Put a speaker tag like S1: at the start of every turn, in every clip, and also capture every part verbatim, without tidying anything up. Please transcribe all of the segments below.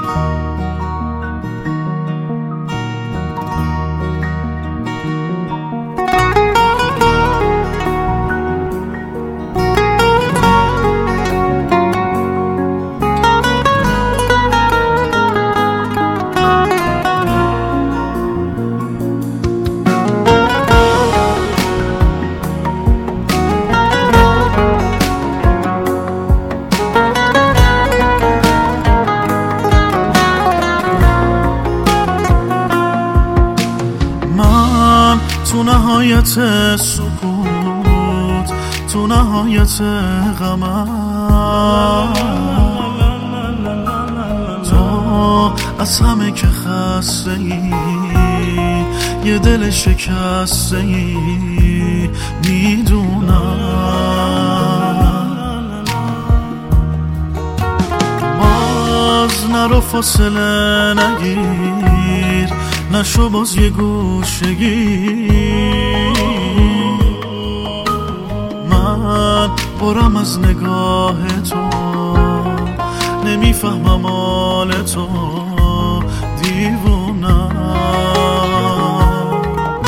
S1: تو نهایت سکوت، تو نهایت غمم، تو از همه که خسته ای، یه دل شکسته ای، میدونم. باز نرو فاصله نگیر، نشو باز یه گوشگی، من برم از نگاه تو، نمیفهمم حال تو، دیوونم.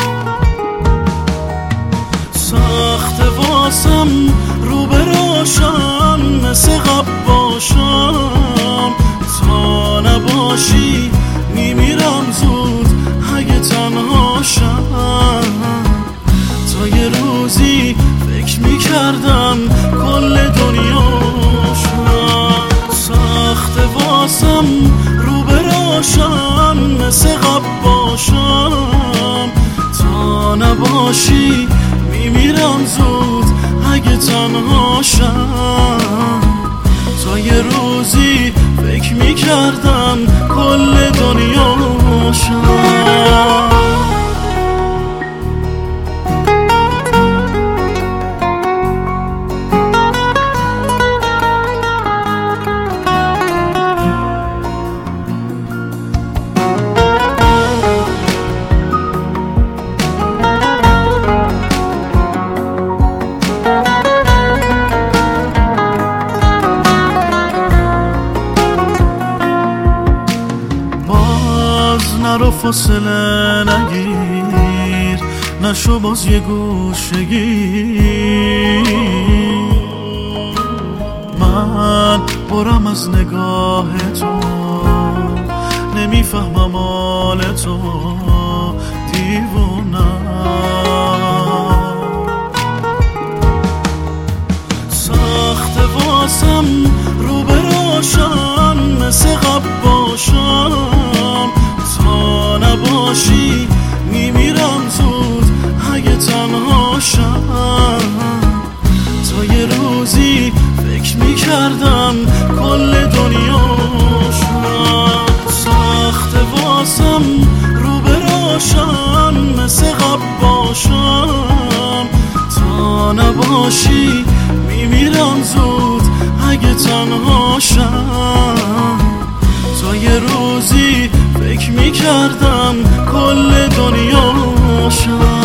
S1: سخت واسم رو به روشم، مثل قباشم، تا نباشی میمیرم زود اگه تنهاشم. تا یه روزی فکر میکردم کل دنیاشم. سخت واسم رو به روشم، مثل قباشم، تا نباشی میمیرم زود اگه تنهاشم. تا یه روزی فکر میکردم کل دنیاشم. نرو فاصله نگیر، نشو باز یه گوشگی، من برم از نگاه تو، نمیفهمم حال تو، دیوونم. سخت واسم رو به روشم، مثل قباشم، تا نباشی میمیرم زود اگه تنهاشم. تا یه روزی فکر میکردم کل دنیاشم. سخت واسم رو به روشم، مثل قباشم، تا نباشی میمیرم زود اگه تنهاشم. تا یه روزی فکر میکردم کل دنیاشم.